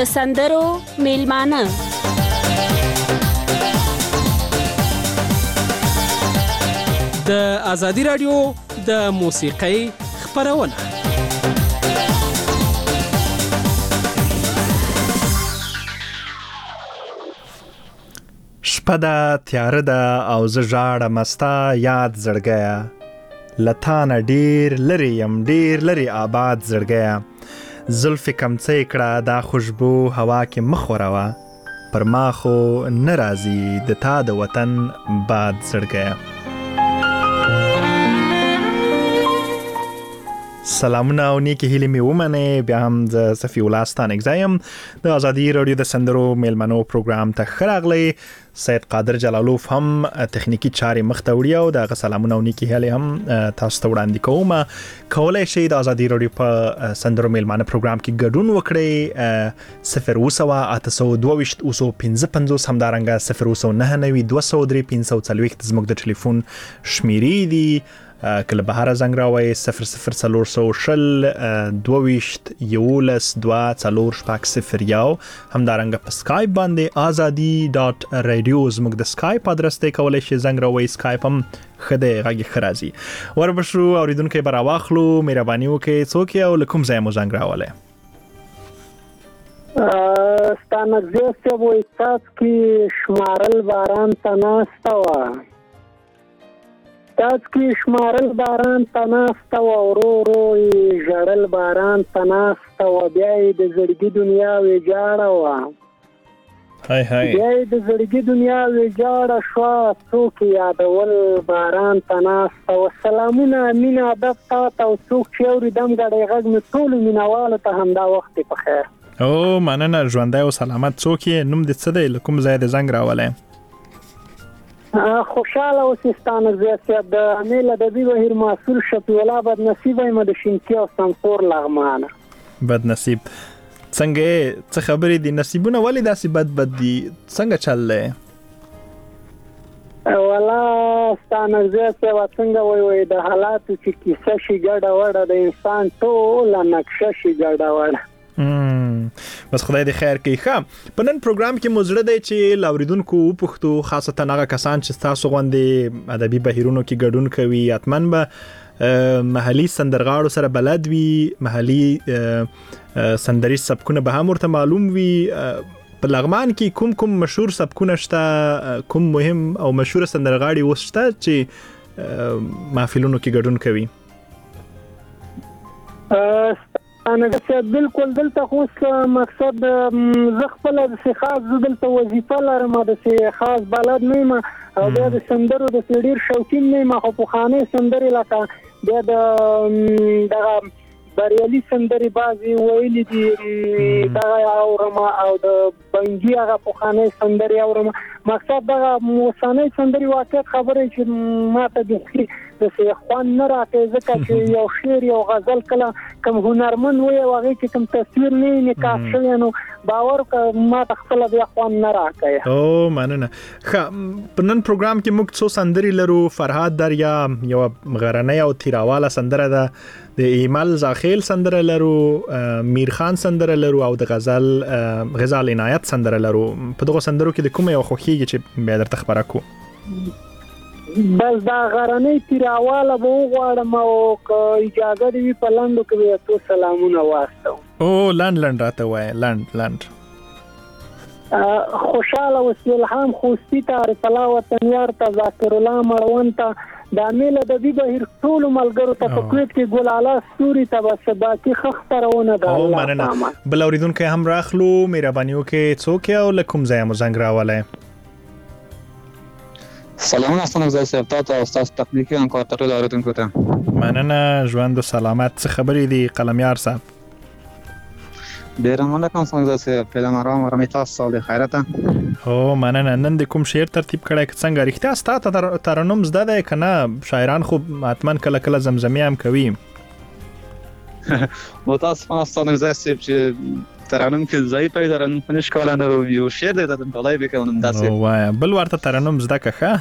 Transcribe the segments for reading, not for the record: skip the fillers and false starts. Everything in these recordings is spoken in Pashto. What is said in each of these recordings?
د سندرو میلمانه د ازادي رادیو د موسیقۍ خپرونه. شپه ده تیاره ده او زه ژاړم ستا یاد زړګیه، له تا نه ډېر لرې یم ډېر لرې آباد زړګیه، زلفې کمڅۍ کړه دا خوشبو هوا کې مه خوروه، پر ما خو نه راځي د تا د وطن باد زړګیه. سلامونه او نیکی هیلې مې ومنئ. بیا هم زه صفي الله ستانکزی یم. د ازادي راډیو د سندرو میلمنو پروګرام ته ښه راغلی. سید قادر جلالوف هم تخنیکی چارې مخته وړي او دغه سلامونه او نیکی هیلې هم تاسو ته وړاندې کوم. کولی شئ د ازادي راډیو په سندرو میلمنه پروګرام کې ګډون وکړئ. 0 222 همدارنګه 0 203 زموږ د ټلیفون شمیرې دي. کله بهاره زنګ راوئ 0 22 11 همدارنګه په سکایپ باندې azadi.radio زموږ د سکایپ ادرس ته کولی شئ زنګ راوئ. سکایپ هم ښه دی، غږ یې ښه راځي. وربشو اوریدونکي به راواخلو، مهرباني وکړئ څوک یې او له کوم ځایه مو زنګ راولی؟ ستانکزی صاحب وایي څاڅکي شمارل باران ته ناسته وه، څاڅکي شمارل باران ته ناسته وه، ورو ورو یې ژړل باران ته ناسته وه، بیا یې د زړګي دنیا ویجاړه وه، بیا یې د زړګي دنیا ویجاړه شوه، څوک یې یادول باران ته ناسته وه. سلامونه مینه ادب تا ته او څوک چې اوري دم ګډی غږ مې ټولو مینهوالو ته همدا وخت په خیر. او مننه، ژوندی او سلامت. څوک یې؟ نوم دې څه دی؟ له کوم ځای د زنګ راولی؟ خوشحاله اوسې ستانکزی صاحب. د امیل ادبي بهیر مسؤل شفیع الله بدنصیبه یم د شینکي او سمسور لغمانه. بدنصیب څنګه څه خبرې دي؟ نصیبونه ولې داسې بد دي؟ څنګه چل دی؟ والا ستانکزی صاحب څنګه وایي د حالاتو چې کیسه شي ګډه وډه د انسان ټوله نقشه شي ګډه وډه. بس خدای دې خیر کوي. ښه، په نن پروګرام کې مو زړه دی چې له اوریدونکو وپوښتو، خاصتا هغه کسان چې ستاسو غوندې ادبي بهیرونو کې ګډون کوي، حتماً به محلي سندرغاړو سره بلد وي، محلي سندریز سبکونه به هم ورته معلوم وي. په لغمان کې کوم مشهور سبکونه شته؟ کوم مهم او مشهور سندرغاړي اوس شته چې محفلونو کې ګډون کوي؟ بالکل. دلته خو مقصد زه خپله داسې خاص زه دلته وظیفه لرم، داسې خاص بلد نه یم او بیا د سندرو داسې ډېر شوقین نه یم، خو پخوانۍ سندرې لکه بیا د دغه بریالي سندرې بعضې ویلي دي دغه اورم او د بنګي هغه پخوانۍ سندرې اورم. مقصد دغه اوسنۍ سندرې واقعیت خبرې چې ما ته بیخي داسې خوند نه راکوي، ځکه چې یو شعر یو غزل کله کوم هنرمند وایي او هغې کې کوم تصویر نه وي نقاش شوی، نو باور وکړه ما ته خپله بیا خوند نه راکوي. او مننه. ښه، په نن پروګرام کې موږ څو سندرې لرو. فرهاد دریا یوه غرنۍ او تیراواله سندره ده، د ایمل زاخیل سندره لرو، میرخان سندره لرو او د غزال عنایت سندره لرو. په دغه سندرو کې د کومه یو خوښیږي چې بیا درته خبره کو؟ بس دا غرنۍ تیراواله به وغواړم او که اجازه دې وي په لنډو کې به څو سلامونه واستوم. او لنډ راته وایه، لنډ. خوشحاله اوسې، الهام خوستی ته، عارف الله وطنیار ته، ذاکر الله مړوند ته، د امیل ادبي بهیر ټولو ملګرو ته، په کویت کې ګل اعلی ستوري ته، بس باقي ښه خپرونه ده. او مننه. بل اوریدونکی هم راخلو، مهرباني وکړئ څوک یې او له کوم ځایه مو زنګ راولی؟ سلامونه ستانکزی صاحب، تا ته او ستاسو تخنیکي همکار ته ټولو اوریدونکو ته مننه. ژوند و سلامت. څه خبرې دي قلمیار صاحب؟ ډېره مننه کوم ستانکزی صاحب، فعلا آرامي تاسو سال د خیرته. او مننه. نن د کوم شعر ترتیب کړی؟ که څنګه رښتیا ستا ته ترنم زده دی که نه؟ شاعران خو حتما کله زمزمې هم کوي. متاسفانه ستانکزی صاحب چې ترنم کې ضعیف دی، ترنم په نش کولی نه یو شعر دی ته ډالۍ به کوم داسې. وایه بل ورته ترنم زده که ښه.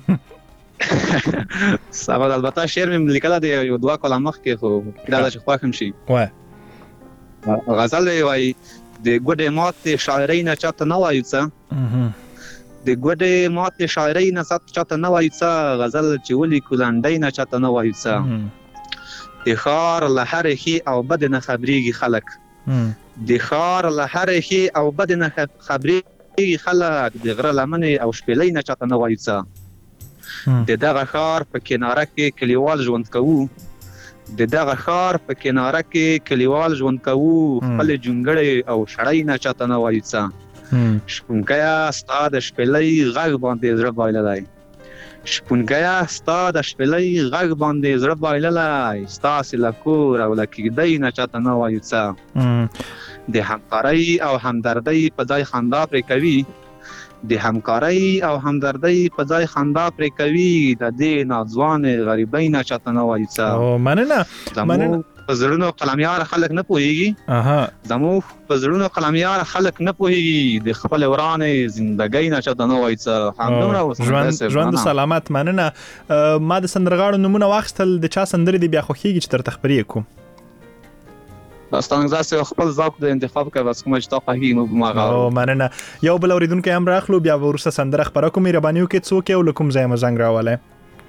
سبا البته شعر مې لیکلی دی یو 2 کاله مخکې، خو دا چې خوښ هم شي. وایه غزل دی وایي د ګوډې ماتې شاعرۍ نه چاته نه وایو څه د ګوډې ماتې شاعرۍ نه چاته نه وایو څه غزل چې ولیکو لنډۍ نه چاته نه وایو څه د ښار له هرې ښې او بدې نه خبرېږي خلک د ښار له هرې ښې او بدې نه خبرېږي خلک د غره لمنې او شپېلۍ نه چاته نه وایو څه د دغه ښار په کناره کې کلیوال ژوند کوو د دغه ښار په کناره کې کلیوال ژوند کوو خپلې جونګړې او شړۍ نه چاته نه وایو څه شپونکیه ستا د شپېلۍ غږ باندې زړه بایللی شپونکیه ستا د شپېلۍ غږ باندې زړه بایللی ستاسې له کور او له کیږدۍ نه چاته نه وایو څه د همکارۍ او همدردۍ په ځای خندا پرې کوي د همکارۍ او همدردۍ په ځای خندا پرې کوي د دې ناځوانې غریبۍ نه چاته نه وایو څه مننه زموږ په زړونو قلمیار خلک نه پوهېږي زموږ په زړونو قلمیار خلک نه پوهېږي د خپلې ورانې زندګۍ نه چاته نه وایو څه همدومره ژوند سلامت. مننه. ما د سندرغاړو نومونه واخیستل د چا سندرې دې بیا خوښېږي چې درته خبرې کوم؟ ستانګزاسي خپل ذوق د انتخاب کوي بس کوم چې تا خوښي نو ماغه. مننه. یو بل اوریدونکو هم راخلو بیا ورسره سندره خبره کوم. مهرباني وکړئ څوک یو لکم ځای مزنګ راواله.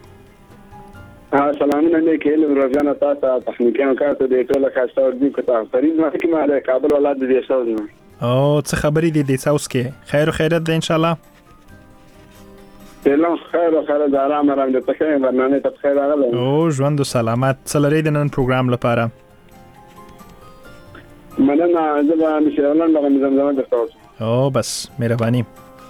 سلامونه لیکل روزانه تاسو تخنیکي کارته د ټوله خاصه ورځي کوته فرید ما کې ما د کابل ولادت دي ساوز نو څه خبرې دي د ساوز کې خیر او خیرت ده ان شاء الله. سلام خیر او خیرت آرام د تخنیک برنامه ته خیر راغله ژوند سلامت. څلری د نن پروګرام لپاره مننه. زه به مشرانان دغه زمزمه درته بس مهرباني.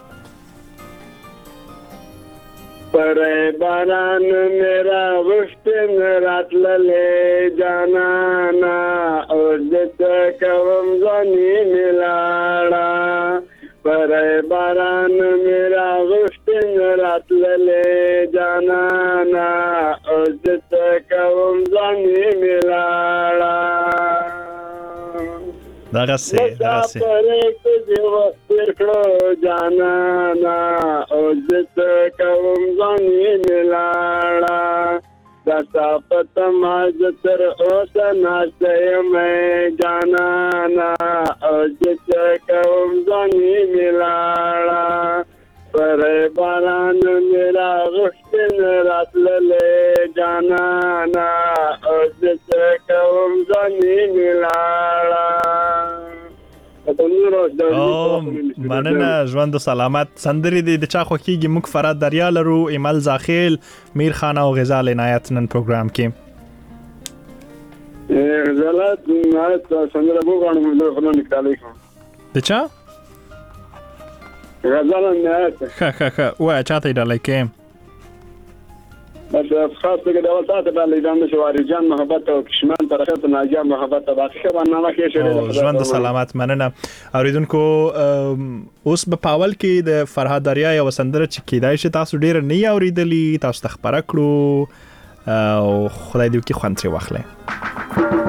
پر باران میرا غشتن راتللې جانانا او دته کوم ځاني ملاړه پر باران میرا غشتن راتللې جانانا او دته کوم ځاني ملاړه دغه سه پرې دیو ورکړو جانانا او زت کوم ځاني ملاړه داسا پته ماز تر اوسه ناشته مې جانانا او زت کوم ځاني ملاړه پر باران میرا غشتن راتللې جانانا او زت کوم ځاني ملاړه. مننه. ژوند سلامت. سندرې دې د چا خوښیږي؟ موږ فراد دریا لرو، ایمل زاخیل، میر خان او غزال عنایت نن پروګرام کې غزالات عنایت سندره مو غواړم د خلونو نکالي کوم د چا غزال عنایت ښه وای چاته ډالای کې بس خاص کې د وساته باندې د مشواري جان محبت او کشمان طرفه ناجا محبت باقي برنامه کې شریک ژوند سلامت. مننه. اوریدونکو اوس په پاول کې د فرهاد دریا یو سندره چې کیدای شي تاسو ډیر نه اوریدلی تاسو ته خبره کړو او خدای دې وکړي خوند ترې واخلئ.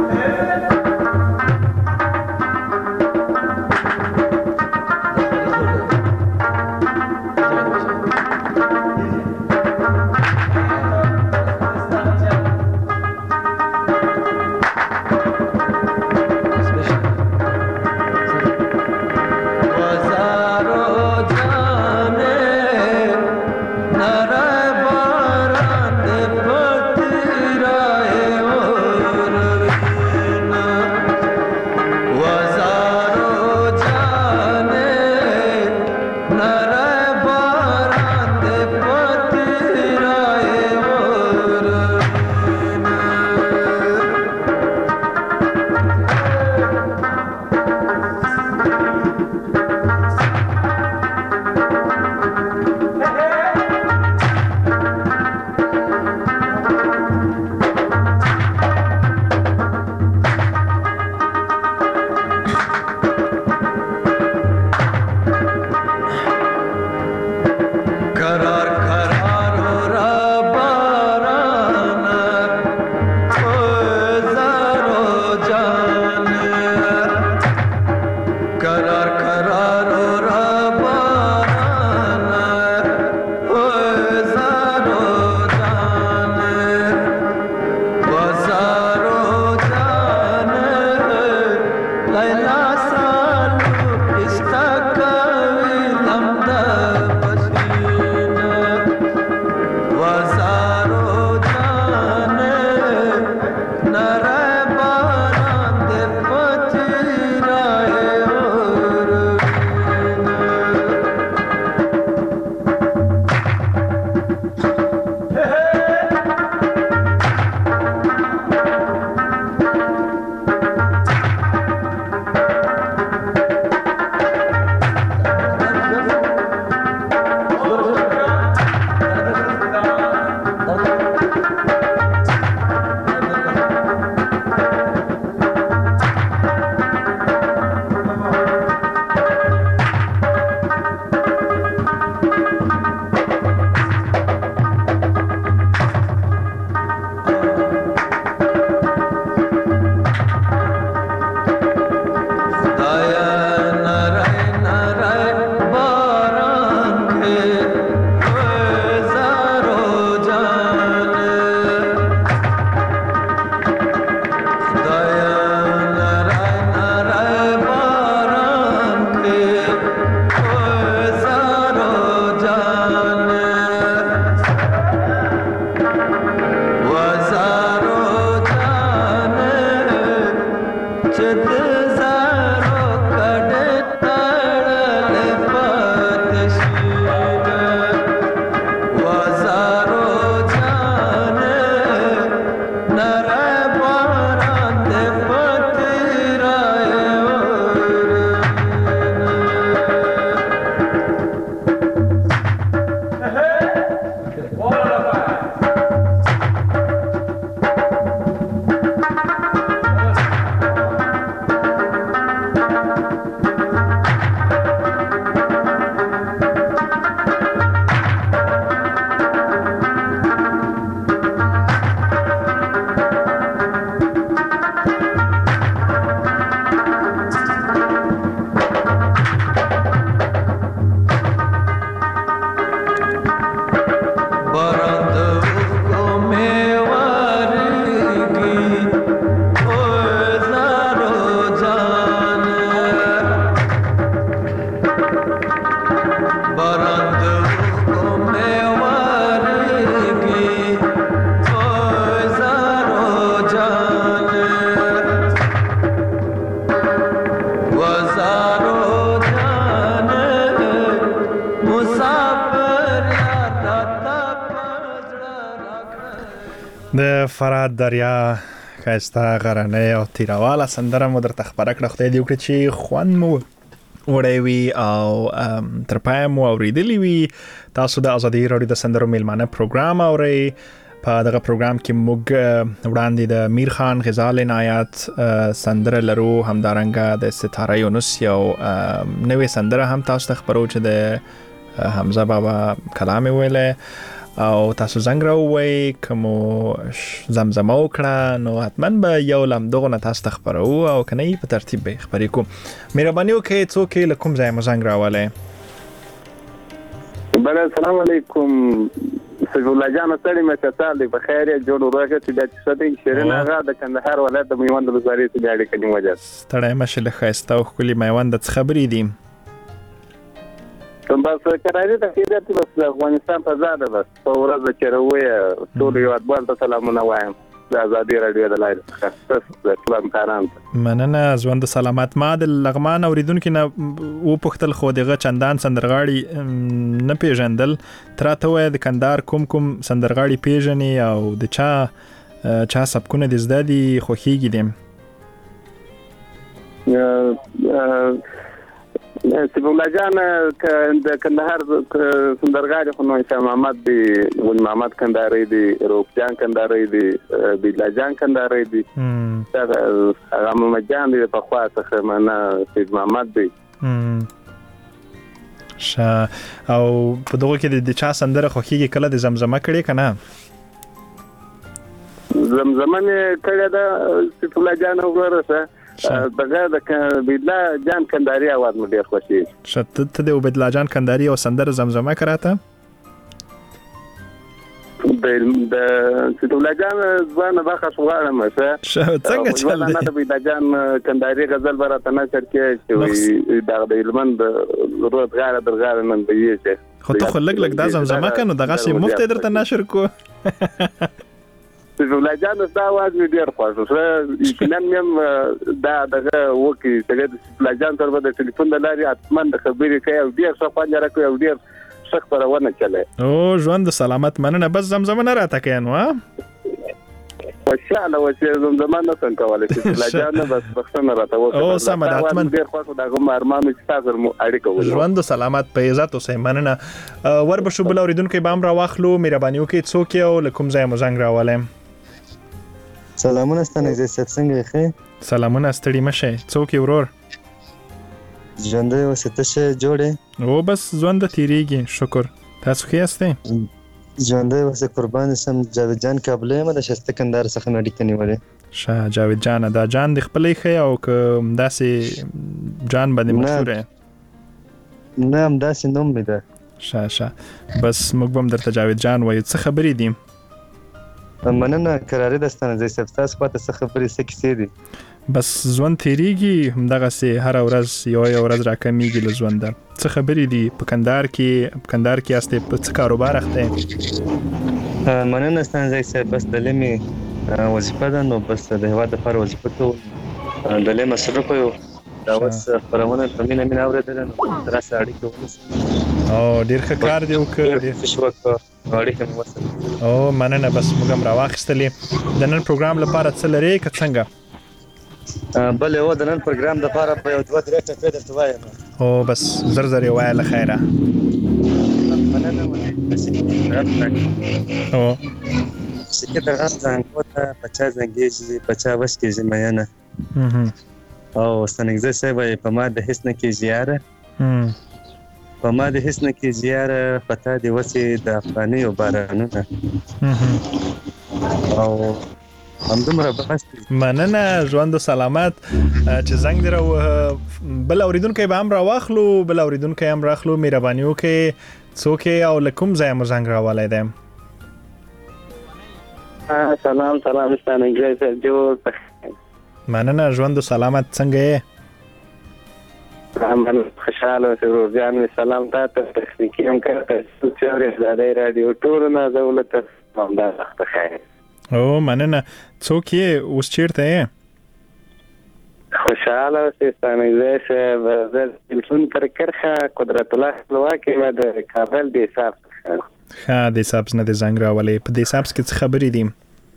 د فرات دریا خاسته غرنۍ او تیرواله سندره مو درته خبره کړه. خدای دې وکړي چې خوند مو وړی وي او تر پایه مو اورېدلی وي. تاسو د ازادي راډیو د سندرو میلمانه پروګرام اورئ. په دغه پروګرام کې موږ وړاندې د میر خان غزال عنایت سندره لرو، همدارنګه د ستاره یونس یو نوې سندره هم تاسو ته خبرو چې د حمزه بابا کلام ویلې او تاسو زنګ راووي کومو زمزمه وکړه نو حتما به یو لم دغه نه تاسو ته خبرو او کنه په ترتیب به خبرې کوم. مهرباني وکړئ څوک له کوم ځای مو زنګ راولئ؟ بله السلام علیکم سیف الله جان ستړي مې چتال دی بخیر جوړ ورغه چې د څه شیرین هغه د کندهار ولایت د میوند وزاري ته اړیکه نیولې. ستړي مشه له خاسته او خولي میوند د خبرې دي. بس کرایه د خیرات بس افغانستان په زاده بس په ورځ چې روي ټول یو ادبال ته سلامونه وایم د ازادي راډیو د لایق خاص د کلام کاران مننه. ژوند سلامت. ما د لغمان اوریدونکو نه و پختل خو دغه چندان سندرغاړي نه پیژندل. تراته وای د کندهار کوم سندرغاړي پیژني او د چا سبکونه د زدادي خوخيږي دي؟ سیف الله جان د کندهار سندرغاړي خو نو شاه محمد دی، ول محمد کندهاري دی، روپ جان کندهاري دی، بیلا جان کندهاري دی، هغه محمد جان دی په خوا څخه معنا سید محمد دی. او په دغه کې د چا سندره خوخيږي کله د زمزمه کړي کنه؟ زمزمه کړه د سیف الله جان وګوره دغه د بیلا جان کندهاري आवाज مې ډیر خوشي. شته د بیلا جان کندهاري او سندره زمزمه کراته د سید الله جان ځوان باخه شوړم څنګه چل نه د بیلا جان کندهاري غزل براته نه چرکه چې د علمند روزګار درغار نن دی چې خو ته خلک دا زمزمه کنه دغه شی مفت درته نشر کو. سیف الله جان دا आवाज مې ډیر خوښ شو. یقینا مې دا دغه وکی چې د سیف الله جان تر په ټلیفون د لاري اتمن د خبرې کوي او ډیر ښه خوند راکوي او ډیر ښه خبرونه چلای. او ژوند سلامت. مننه. بس زمزمه نه راته کوي نو وشاله چې زمزمه نه څنګه کولای سیف الله جان بس بخښنه راته وکړه. او سم ده اتمن ډیر خوښ دا کوم ارمان چې تاسو مو اړیکه ولرئ. ژوند سلامت په عزت اوسئ. مننه. ور به شو بل اوریدونکو بام را واخلو. مهرباني وکړئ څوک یو له کوم ځای مو زنګ راولئ؟ سلامونه ستنه عزت څنګه ښه؟ سلامونه ستړي مشه. څوک ورور؟ ژوند یو ستشه جوړه او بس ژوند تیریږي. شکر. تاسو ښه یاست؟ ژوند یو څه قربان سم. جاوید جان کابل ما د شسته کندهار څخه نړۍ ته نیولې. شاه جاوید جان دا جان د خپلې خې او ک داسې جان باندې مشهور نه هم داسې نوم می ده. شاه بس موږ هم درته جاوید جان وایو. څه خبرې دي؟ مننه. کراري دستانه زې سبستاس پاته څه خبرې څه کیسې دي؟ بس ژوند تیریږي همدغه سي هر ورځ یو ورځ راکمیږي له ژوند. څه خبرې دي په کندهار کې استه په څه کاروبار اخته؟ مننه ستانه زې بس د لمي وظیفه ده نو بس د هوا د پر وظیفه کوم د له مصرف یو دا اوس خبرونه په مینه اورېدل نو ترسه اړیکه ونیسم او ډیر ښه کار دی وکړ اړیکه مو وسه او مننه بس موږ هم راواخستلې د نن پروګرام لپاره څه لري که څنګه بل یو د نن پروګرام د لپاره په یو 2-3 ټکي درته وایم او بس زر یې وایه له خیره مننه او سکه د غږ څنګه پچا زنګېږي پچا وس کېږي مینه او ستنګزه سبا په ما د هیڅ نه کې زیاره په ما د هیڅ نه کې زیاره پتا دی وسه د افغاني او بارانونه او همدومره بس مننه ژوند سلامت چې زنګ درو بل اوریدونکو به هم راواخلو بل اوریدونکو هم راخلو مهرباني وکړئ څوک او لکم ځای مو زنګ راوالای دی سلام ستانګزه سره جوړ مننه ژوند سلامت څنګه یې من خوشاله سرور جان سلام تاسو تخنیکی هم کړه چې اورېدای رادیو ټول نه دولت هم دا وخت خیر او مننه څوک یې اوس چیرته یې خوشاله ستانګزه سره تلیفون پر کرخه قدرت الله خپلواکي ما د کابل د حساب ښه د حساب نه د زنګ راولې په د حساب کې څه خبرې دي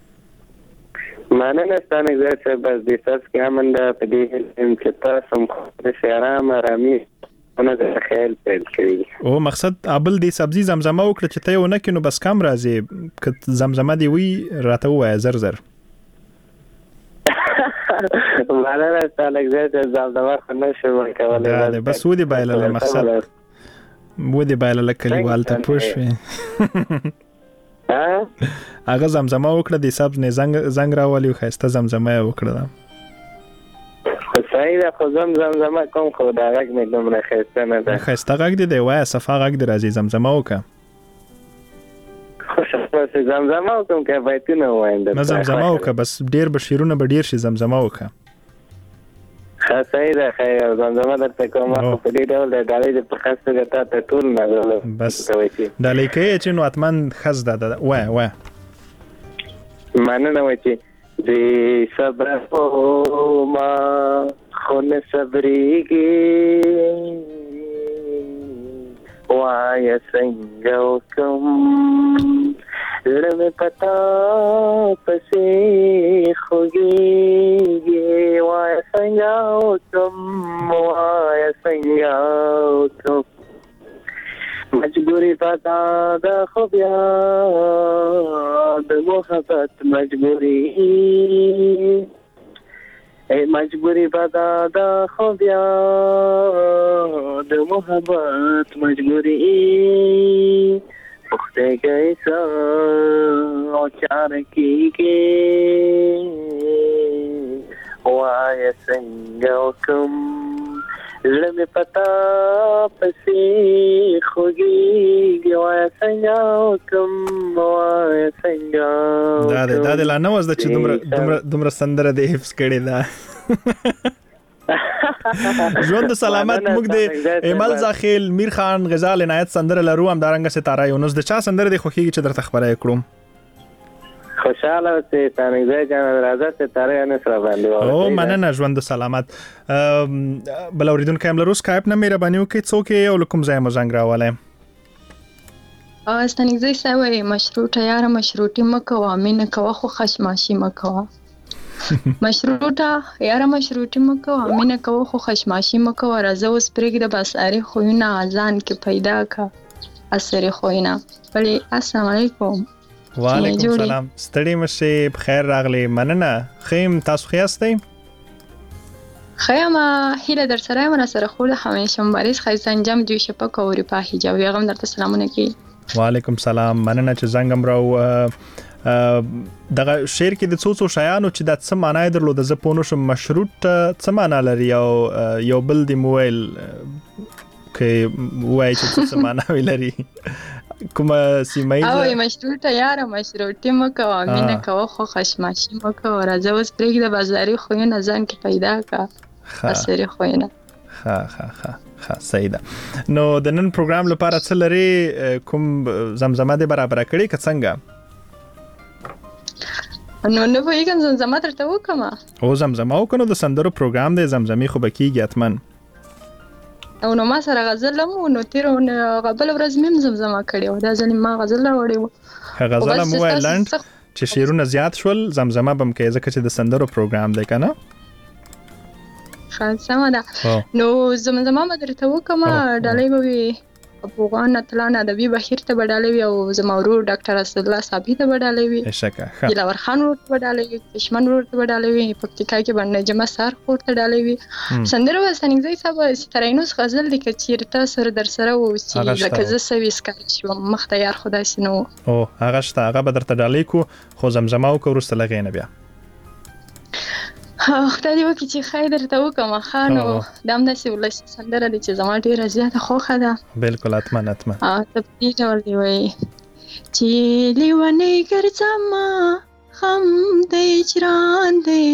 مننه ستانګزه سره بس د حساب کې امنده په دې چې تاسو هم د شهرام رامي انا د خیال پیل کړی او مقصد ابل د سبزی زمزمه وکړه چې ته یو نه کینو بس کم راځي ک زمزمه دی وی راته وای زر مننه ستانګزه سره زمزمه خو نشم کولای دا بس ودی بایلل مقصد ودی بایلل کلیوال ته پوښوي هغه زمزمه وکړه د حساب نه زنګ راولي خو خسته زمزمه وکړه صحیح ده خو زمزمه کوم خو دا غږ مې دومره خسته نه ده خسته غږ دی وای صفه غږ دی راځي زمزمه وکړه خو زمزمه کوم کې بایتونه وایم نه زمزمه وکړه بس ډیر بشیرونه به ډیر شي زمزمه وکړه صحیح ده خیر زمزمه درته کوم په دې ډول د ډالۍ په خاصه ګټه ته ټول نه بس ډالۍ کې چې نو اتمن خز ده وای مننه وای چې د صبر او ما خون صبرېږي وای څنګه کوم لمه پتا پسې خوږي وای څنګه کوم مجبوری پتا د خو بیا د محبت مجبوری پتا د خو بیا د محبت مجبوری پخته کیسا او چار کیږي وای څنګه کوم لمه پتا پسې خوږي وای څنګه کوم وای څنګه دا لا نو وز د چې دومره سندره د حفظ کړي دا ژوند سلامت موږ د ایمل زاخیل میر خان غزال عنایت سندره لرو هم دارنګه ستاره یونس د چا سندره د خوخي چې درته خبره کړم خوشاله اوسې ستانګزه جان راځه ستاره یونس را باندې او مننه ژوند سلامت بل اوریدونکو هم لرو سکایپ نه مهرباني وکړئ څوک یو لکم ځای مو زنګ راولای ستانګزه سوي مشروطه یاره مشروطي مکوه مینه کوه خو خشماشي مکوه مشروطه یاره مشروطي مکوه مینه کوه خو خشماشي مکوه راځه اوس پرېږده بساري خوینه اذان کې پیدا کا اثر خوینه بلی السلام علیکم وعلیکم السلام ستړي مشه بخیر راغلی مننه خیم تاسو خیاستئ خیمه هیله در سره من سره خود همیشه مبارز خیز انجام دوی شپک او ری په حجاب یغم درته سلامونه کی وعلیکم السلام مننه چې زنګم راو دغه شعر کې د څو شیانو چې د څه معنی درلود ز پونو شم مشروط څه معنی لري یو بل دی موبایل کې وای چې څه معنی لري کومه سیمایي او مشروطه یاره مشروطي مکوه مینه کوه خو خشماشي مکوه راځه اوس پرېږده بازاري خوینه ځان کې پیدا کا اثر خوینه ها صحیح ده نو د نن پروګرام لپاره څه لري کوم زمزمه دې برابر کړی که څنګه نو نه پوهېږم زمزمه درته وکړمه. او زمزمه وکړو د سندرو پروګرام دی زمزمې خو به کېږي حتمن. او نو ما سره غزل هم و نو تېره بله ورځ مې هم زمزمه کړې وه. دا ځل ما غزل راوړی و. غزل هم ووایه لنډ چې شعرونه زیات شول زمزمه به هم کوې ځکه چې د سندرو پروګرام دی که نه؟ ښه سمه ده. نو زمزمه به درته وکړمه. ډالۍ به وي افغان اتلان ادبي بهیر ته به ډالۍ وي او زما ورور ډاکټر اسدالله صابي ته به ډالۍ وي. دلاور خان ورور ته به ډالۍ وي. کشمن ورور ته به ډالۍ وي. پکتیکا کې به نجمه سار خور ته ډالۍ وي. سندره به سنګزی صاحب سترینوس غزل دی که چیرې تا سره در سره اوسي لکه زه سویس کار شوم مخ ته یار خو داسې نه و. او هغه شته هغه به درته ډالۍ کو خو زمزمه وکړو وروسته له هغې نه بیا. خدای دې وکړي چې ښایي درته وکړم. ښه نو دا هم داسې ولسي سندره ده چې زما ډېره زیاته خوښه ده. بلکل حتمن حتمن. ته په دې ډول دې وایي چې لیونۍ ګرځمه غم د هجران دی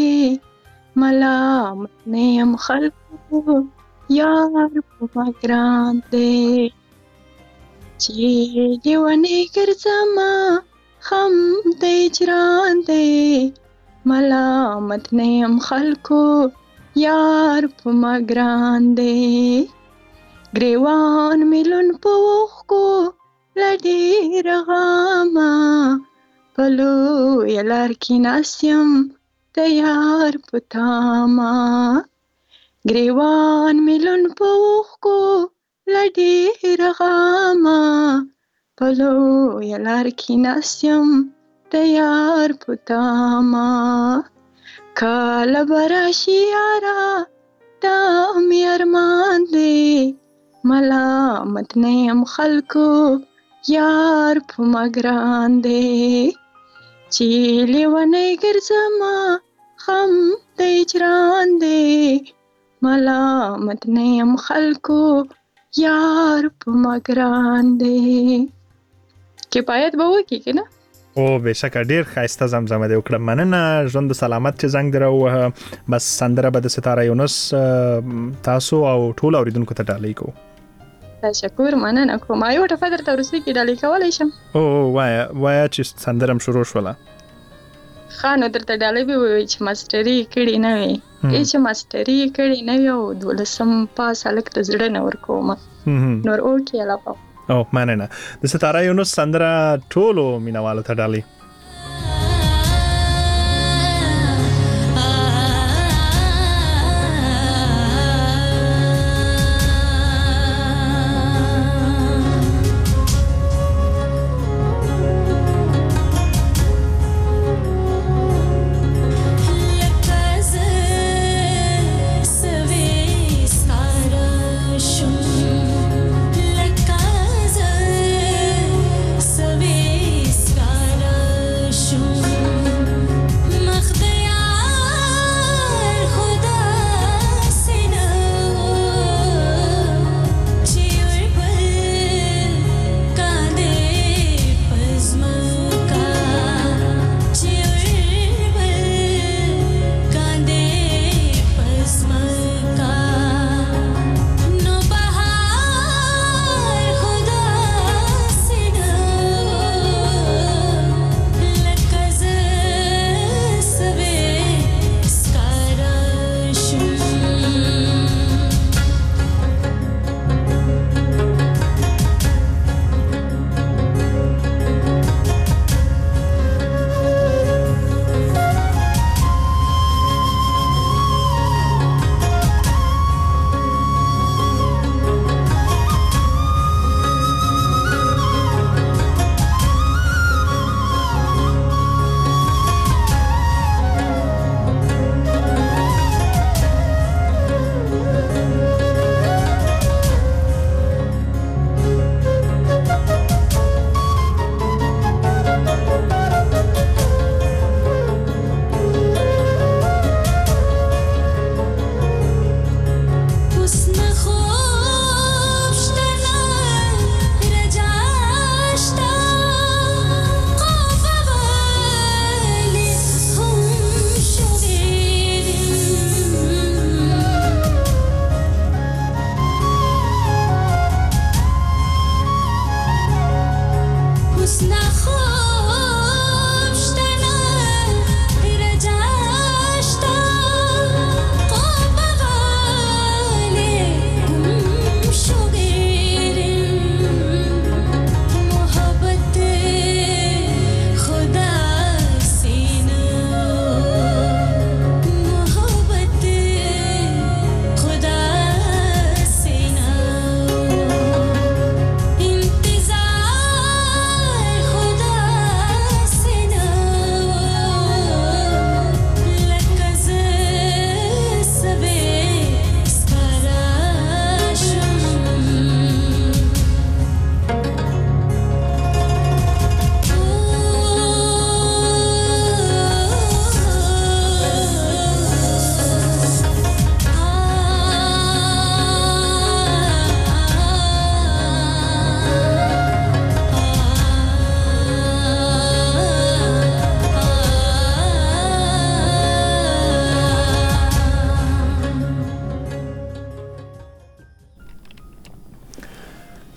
ملامت نه یم خلکو یار په ما ګران دی. چې لیونۍ ګرځمه غم د هجران دی ملامت نه یم خلکو یار په ما ګران دی. ګریوان ملون په اوښکو له ډېره غمه په لویه لار کې ناست یم د یار په تامه. ګریوان ملون په اوښکو له ډېره غمه په لویه لار کې ناست یم د یار په تامه. کله به راشي یاره دا مې ارمان دی ملامت نه یم خلکو یار په ما ګران دی. چې لیونۍ ګرځمه غم د هجران دی ملامت نه یم خلکو یار په ما ګران دی. کفایت به وکړي که نه؟ او بېشکه ډېر ښایسته زمزمه دې وکړه. مننه ژوند سلامت چې زنګ دې راووهه. بس سندره به د ستاره یونس تاسو او ټولو اورېدونکو ته ډالۍ کوو. تشکر مننه کوم. یو ټپه درته وروستۍ کې ډالۍ کولی شم؟ او وایه چې سندره هم شروع شوله. ښه نو درته ډالۍ به ووایي چې ماسټري یې کړې نه وي. چې ماسټري یې کړې نه وي او 12 پاس هلک د زړه نه ورکومه نور اوکې علاقه. او مننه. د ستاره یونس سندره ټولو مینوالو ته ډالۍ. Love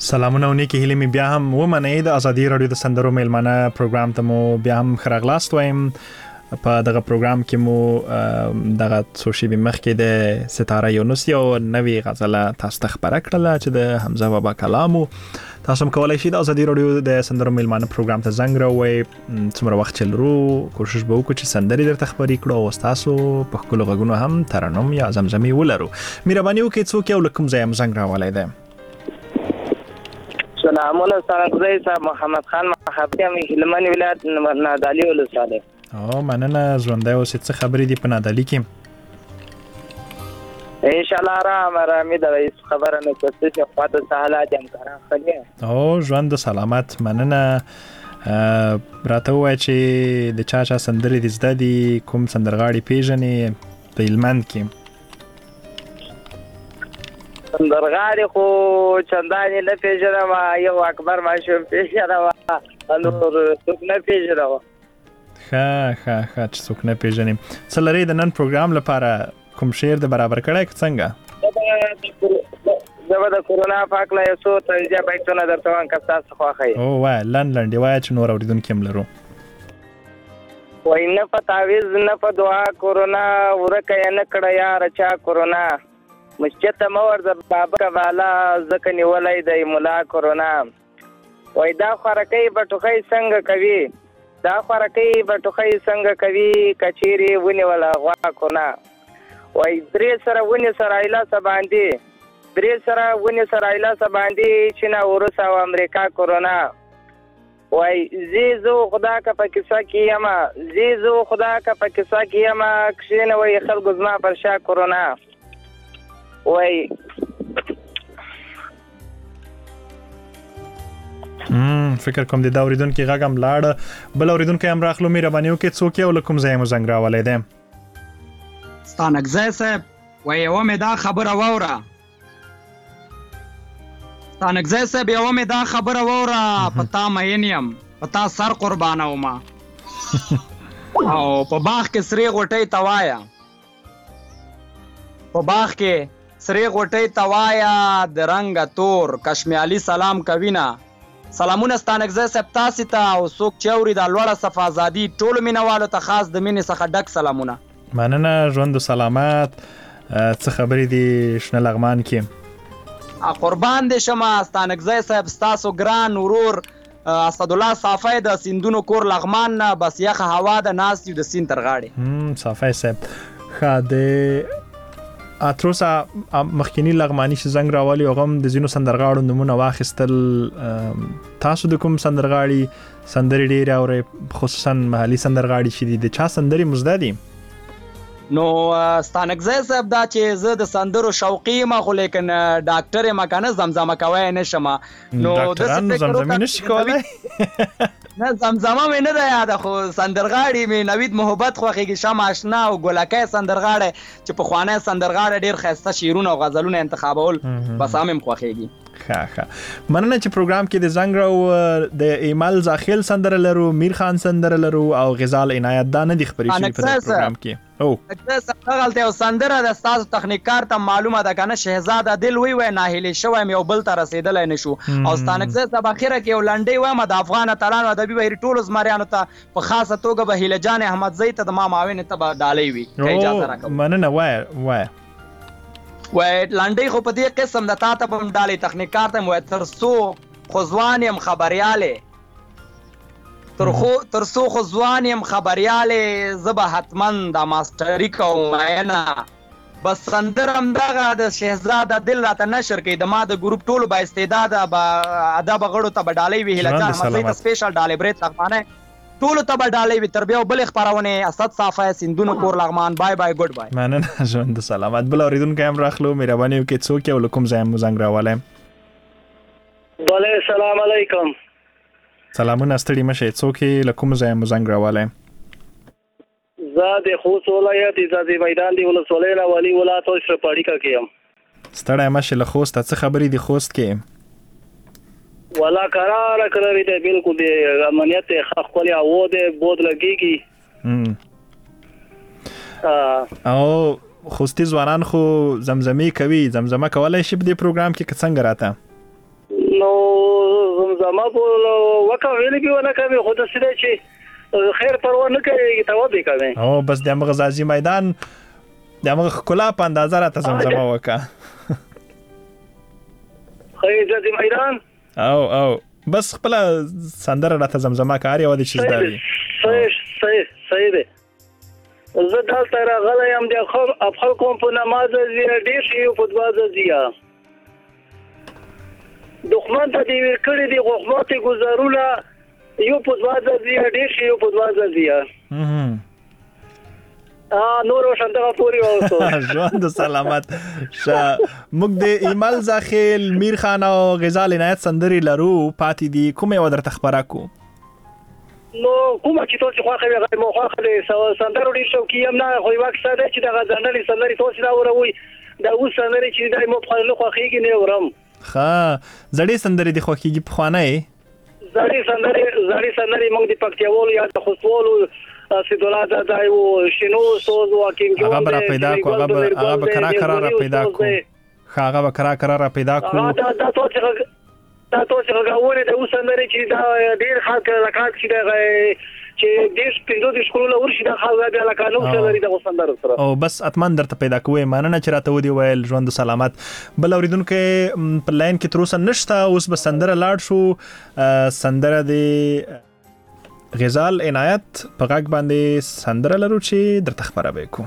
سلامونه او نیکی هیله می بیا هم ومنئ د ازادي رادیو د سندرو میلمانه پروګرام ته مو بیا هم خراغلاست وایم. په دغه پروګرام کې مو دغه سوشي بمخ کې د ستاره یونس یو نوې غزله تاسو ته خبره کړله چې د حمزه بابا کلامو. تاسو هم کولای شئ د ازادي رادیو د سندرو میلمانه پروګرام ته زنګ راوړئ. څومره وخت چې لرو کوشش به وکړو چې سندرې درته خبرې کړو او تاسو په خپلو غږونو هم ترنم یا زمزمې ولرو. مهرباني وکړئ څوک یو له کوم ځایه مو زنګ راوړلی دی؟ سلامونه ستانکزی صاحب، محمد خان محبتي یم، هلمند ولایت نادعلي ولسوالۍ. مننه. ژوندی اوسئ. څه خبرې دي په نادعلي کې؟ انشاءالله آرامي ده، هیڅ خبره نه کوي چې خواته سهالات همکاران ښه دي. ژوند سلامت. مننه. راته ووایه چې د چا سندرې دې زده دي، کوم سندرغاړي پیژنې په هلمند کې؟ سندرغاړي خو چندانې نه پیژنم، یو اکبر ماشوم پیژنم، نور څوک نه پیژنم. ښه چې څوک نه پیژنې. څه لرئ د نن پروګرام لپاره؟ کوم شعر د برابر کړی که څنګه؟ زه به د کرونا په هکله یو څو طنزیه بیتونه درته وایم که ستاسو خوښوي. وایه، لنډې وایه چې نور اورېدونکي هم لرو. وایي نه په تعویز نه په دعا کرونا ورکه یې نه کړه یاره چا کرونا، مسجد ته مه ورځه بابکه بالا ځکه نیولی دی ملا کرونا. وایي دا خوارکۍ به ټوخی څنګه کوي، دا خوارکۍ به ټوخی څنګه کوي که چیرې ونیوله غوا کرونا. وایي درې سره ونې سره ایلاسه باندې، درې سره ونې سره ایلاسه باندې چین او روس او امریکا کرونا. وایي زه خدا که په کیسه کې یمه، زه خدا که په کیسه کې یمه، کښېنه وایي خلکو زما پر شا کرونا. وایي فکر کوم د دا اوریدونکي غږ هم لاړه. بل اوریدونکی هم راخلو. مهرباني وکړئ څوک یو له کوم ځایه مو زنګ راولی دی؟ ستانکزی صاحب، وایي یوه مې دا خبره واوره، ستانکزی صاحب یوه مې دا خبره واوره، په تا مین یم، په تا سر قربانوم، او په باغ کې سرې غوټۍ ته وایه، په باغ کې سرې غوټۍ ته وایه، د رنګه تور کشمیالي سلام کوینه. سلامونه ستانکزی صاحب تاسې ته او څوک چې اوري دا لوړه صفه ازادي ټولو مینهوالو ته خاص د مینې څخه ډک سلامونه. مننه. ژوند سلامت. څه خبرې دي شنه لغمان کې؟ قربان دې شمه ستانکزی صاحب، ستاسو ګران ورور اسدالله صافی د سیندونو کور لغمان نه، بس یخه هوا ده، ناست یو د سیند تر غاړې. صافی صاحب ښه. د اتروسه مخکینی لغمانی چې زنګ راوالي هغه هم د ځینو سندرغاړو نومونه واخیستل. تاسو د کوم سندرغاړي سندرې ډېرې اورئ، خصوصا محلي سندرغاړي چې دي، د چا سندرې مو زده دي؟ نو ستانکزی صاحب دا چې زه د سندرو شوقي یم، خو لیکن ډاکټر یم که نه زمزمه کوی نه شم. نو ډاکټران زمزمې نشي کولی؟ نه زمزمه مې نه ده یاده، خو سندرغاړي مې نوید محبت خوښېږي، شم اشنا او ګلکی سندرغاړی چې پخوانی سندرغاړی ډېر ښایسته شعرونه او غزلونه انتخابول، بس هم خوښېږي. ښه. مننه چې پروګرام کې د زنګ راو. د ایمل زاخیل سندره لرو، میر خان سندره لرو او غزال عنایت دا نه دي خبرې شوي په پروګرام کې. دغلته یو سندره د ستاسو تخنیکار ته معلومه ده که نه، شهزاده دل وی ناهیلې شوی یم یو بل ته رسېدلی نه شو. او ستانکزی صاحب اخره کې یو لنډۍ وایم د افغان اتلانو ادبي بهیر ټولو زمریانو ته، په خاصه توګه به هیله جان احمدزی ته د ما معاونې ته به ډالۍ وي که اجازه راکوو. مننه. وایه لنډۍ خو په دې قسم د تا ته به هم ډالۍ، تخنیکار ته وایي تر څو خو ځوان یم خبریالې، تر څو خو ځوان یم خبریالې، زه به حتما دا ماسټري کوم مینه. بس سندره همدغه د شهزاده دل راته نشر کوي، د ما د ګروپ ټولو با استعداده ادب غړو ته به ډالۍ وي، هیله جان احمدزی ته سپیشل ډالۍ، برید لغمانی ټولو ته به ډالۍ وي. تر بیا او بلې خپرونې اسد صافی سیندونو کور لغمان. بای بای، ګډ بای. مننه. ژوند سلامت. بل اوریدونکی هم راخلو. مهرباني وکړئ څوک یو له کوم ځایه مو زنګ راولی؟ بله سلام علیکم. سلامونه. ستړي مه شئ. څوک یې له کوم ځایه مو زنګ راولی؟ زه د خوست ولایت ځاځي میدان دی ولسوالۍ نه والي ولایت اشرف اړیکه کې یم. ستړی مه شئ. له خوسته څه خبرې دي خوست کې؟ والا قراره کړی دی، بالکل د امنیت ښکلې هوا دی، بود لګېږي. او خوستي ځوانان خو زمزمې کوي، زمزمه کولی شي په دې پروګرام کې که څنګه راته؟ نو زمزمه په وکه ویلې به ونه کوي خو د سره چې خیر پروا نه کوي توابې کوي او بس د مغزازي میدان د مغ خلا په اندازه را ته زمزمه وکا خیر د میدان او بس خپل سندره را ته زمزمه کاری و د شزداري صحیح ده زه دلته راغلی یم د خپل کوم په نماز زیه ډیر شي په دواز زیه دښمن ته دی کړی دی غوښمات گزارونه یو په دواز زیه ډیر شي په دواز زیه نور شانته پوری اوسو ژوند سلامت شه موږ د ایمل زاخیل میر خان او غزال عنایت سندري لرو پاتې دي کومه ودر تخبره کو نو کومه چې تاسو خو خو غیر مو خو د سندرو ډیر شوقي یم نه خو وخت ساده چې د غزنډلې سندري تاسو دا وروي دا اوس سندري چې دای مو په خپل خوخيږي نه ورم زړې سندري د خوخيږي په خوانه زړې سندري موږ د پکتیاوالو یا د خوستوالو سیدولات دایو شنو سوز واکیم جو هغه پیدا کو هغه کرا را پیدا کو هغه کرا را پیدا کو دا تاسو هغه د اوسندري چې دا ډیر خلک لکات چې دا چې دیش پینځو د شکول ورشي دا خلک بیا لکانو سره د اوسندر سره او بس اتمن درته پیدا کوی ماننه چې راته ودی ویل ژوند سلامت بل اوریدونکو په لاین کې تر اوسه نشته اوس به سندره لاړ شو سندره دی غزال عنایت په غږ باندې سندره لرو چې درته خبره وکړو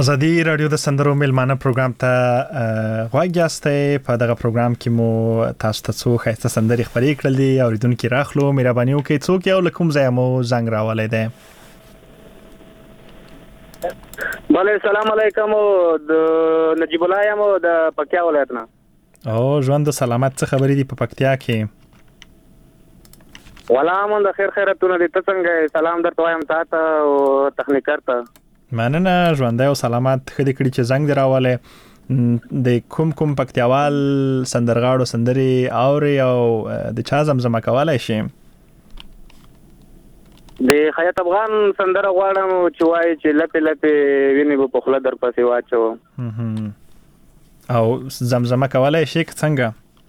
ازادي رادیو د سندرو میلمانه پروګرام ته غواړی یاستئ. په دغه پروګرام کې مو تاسو ته څو ښایسته سندرې خپرې کړل دي. اوریدونکو راخلو مهرباني وکړئ څوک یو لکم ځای مو زنګ راولای دی. بله سلام علیکم. د نجیب الله یم د پکتیا ولایت نه. او ژوند سلامت څه خبرې دي په پکتیا کې؟ ولا مون د خیر خیرتونه دي. ته څنګه سلام درته وایم تاسو او تخنیکر ته. مننه ژوندۍ او سلامت. خدای کړي چې زنګ دراواله د کوم پکتیاوال سندرغاړو سندري اوري او د چا زمزمه کولای شي؟ د حیات افغان سندره غواړم چې وایي چې لپې لپې ویني په خله در پسې واچو. او زمزمه کولای شي څنګه؟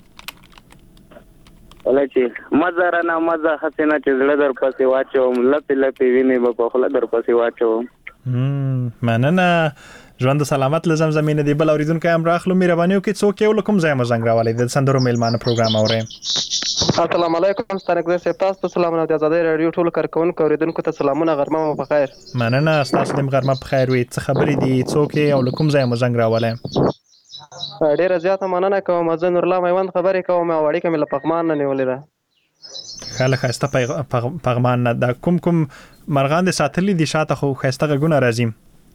ولای چې مزه نه مزه حسینه چې زړه در پسې واچو لپې لپې ویني په خله در پسې واچو. مننه ژوند سلامت له زمزمې نه دی. بل اوریدونکو هم راخلو مهرباني وکړئ څوک یو لکم ځای مو زنګ راولئ. د سندرو میلمانه پروګرام اورئ. السلام علیکم ستانګزه سیب تاسو ته سلام او د آزادۍ رادیو ټول کارکونکو اوریدونکو ته سلامونه. غرمه مو په خیر. مننه تاسو دې غرمه په خیر وي. څه خبرې دي څوک یو لکم ځای مو زنګ راولئ؟ ډیره زیاته مننه کوم. زه نور الله میوند خبرې کوم او اړیکه مې له پغمان نه نیولې ده. خاله خاسته پغمان نه دا کوم مرغان د ساتلې دي شاته خو خاسته غونه راځي.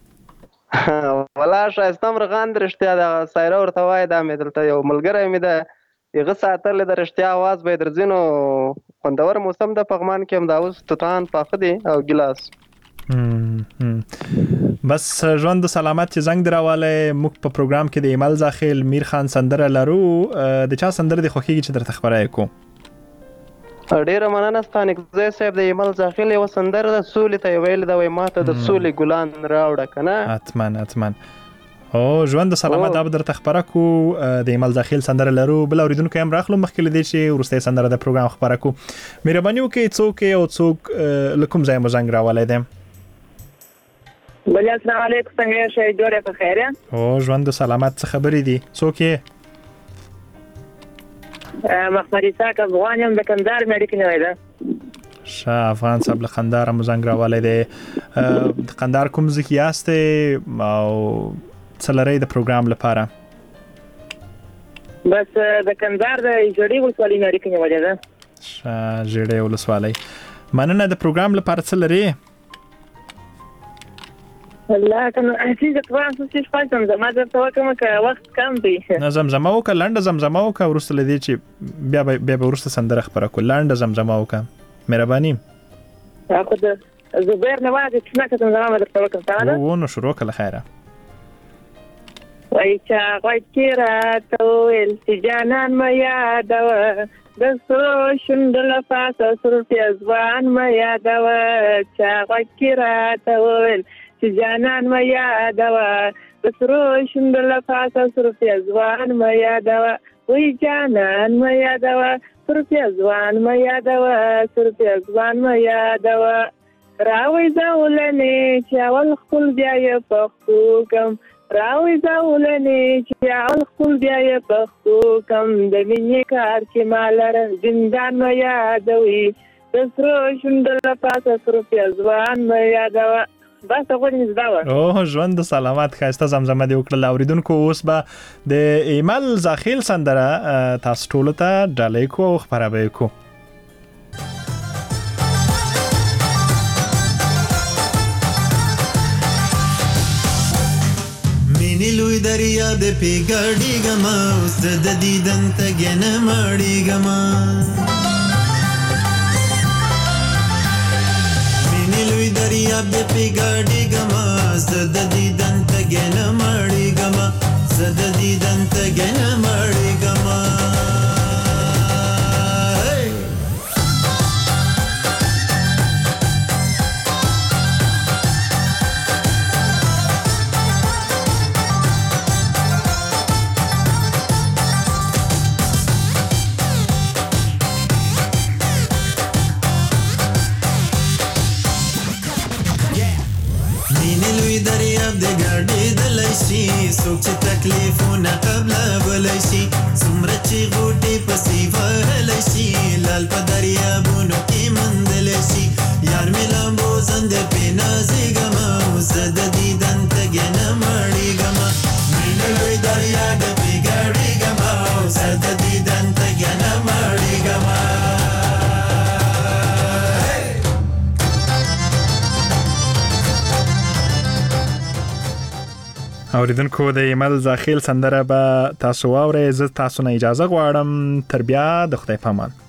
ولا شایسته مرغان درشتیا د سایره ورته وای دا مې دلته یو ملګری مې ده یغه ساتل د رښتیا आवाज به درځینو. خوندور موسم د پغمان کې هم دا اوس توتان پاخه دي او ګلاس. بس ژوند سلامت چې زنګ دراواله. موږ په پروګرام کې د ایمل زاخیل میر خان سندره لرو. د چا سندره د خوخیږي چې درته خبرای کو؟ ډیره مننه ستانګزه صاحب. د ایمل زاخیل یو سندره د سولې ته ویل دا وای ماته د سولې ګلان راوړه کنه. اتمن او ژوند سلامت دا درته خبره کو. د ایمل زاخیل سندره لرو. بل اوریدونکو هم راخلو مخکې لدی چې ورسته سندره د پروګرام خبره کو. مهرباني وکړئ څوک یو څوک لکم ځای مو زنګ راولای دی. بل السلام علیکم څنګه شې جوړه په خیر؟ او ژوند سلامت څه خبرې دي څوک یې؟ محمد اسحاق افغان یم د کندهار مېډیکل کې ده. شاه افغان صاحب له کندهار مزنګ راولای دی. د کندهار کوم ځکه یاست او څلری د پروګرام لپاره؟ بس د کندهار د جوړي ولسوالۍ مېډیکل کې ده. شاه جوړي ولسوالۍ. مننه د پروګرام لپاره څلری؟ الله کنه چې تاسو څه فایده زما درته وکم که وخت کم دی. زمزمه وکړه لنډه زمزمه وکړه ورسته لدی چې بیا ورسته سندره خبره کو. لنډه زمزمه وکړه مهرباني. اخو د زبیر نه واځي چې څنګه زمزمه درته وکم تعالی. و نو شروع کله خیره. وای چا وای کیرا تویل چې جانان ما یادوه د سرو شندل پاسه سر پیزوان ما یادوه. چا وای کیرا تویل چې جانان ما یادوه د سرو شندل پاسه سر پیزوان ما یادوه. وای جانان ما یادوه سر پیزوان ما یادوه سر پیزوان ما یادوه. راوي زولنې چې اول خپل بیا یې پښتو کم. راوي زولنې چې اول خپل بیا یې پښتو کم. د مینې کار چې مالر زندان ما یادوي د سرو شندل پاسه سر پیزوان ما یادوه. بس غوړې زداوه. او ژوند سلامت خاسته زمزمه دی وکړه. اوریدونکو اوس به د ایمل زاخیل سندره تاسو ټول ته ډالۍ کو او خبرې کو. مینې لوی دریا د پیګاډي ګما اوس د دیدن ته ګنه ماړي ګما. لوی دریا به پیګاډي ګما زد دیدن ته ګنه ماړي ګما زد دیدن ته ګنه ماړي ګما. څوک چې تکلیفونه قبل بلای شي څومره چې غوټې پسې وهلی شي لال په دریابونو کې مندلی شي یار مې لامبو زنده پې نازېږمه اوس د دیدن تږې نه اوریدونکو د ایمل زاخیل سندره به تاسو واورئ. زه تاسو نه اجازه غواړم تر بیا د خدای په امان.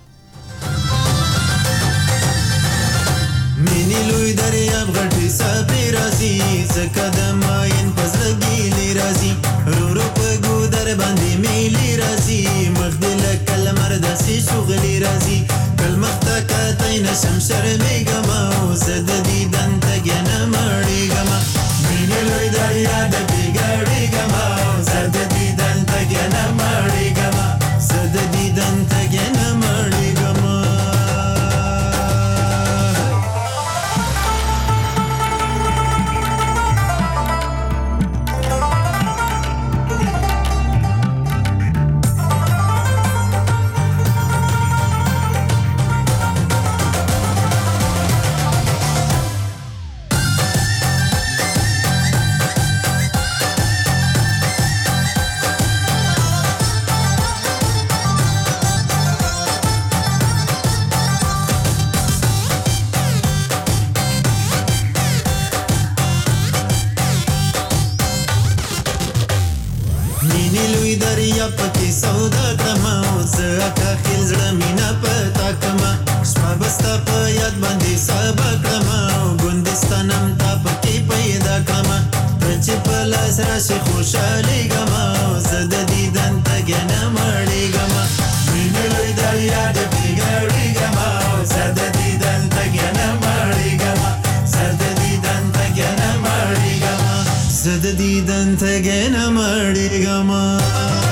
مینې لوی دریاب غټې څپې راځي ځکه د ماین په زړه ګیلې راځي ورو ورو په ګودر باندې میلې راځي مخ دې لکه لمر داسې شغلې راځي کل مخ ته کتی نشم شرمېږمه زه د دیدن تږې نه مړېږمه مینې لوی دریا د بېګړېږمه زه د دیدن تږې نه مړېږمه زه د دیدن تږې نه مړېږمه. پکې سودا کړمه زه اکا خیل زړه مینا پتا کړمه شپه بستا په یاد باندې سبا کړمه ګوندستانم تا پکې پیدا کړمه چې په لاس راشي خوشالي ګما زه د دیدن تږې نه مړېږمه مینې لوی دریا د بېګړې ګما زه د دیدن تږې نه مړېږمه زه د دیدن تږې نه مړېږمه زه د دیدن تږې نه مړېږمه.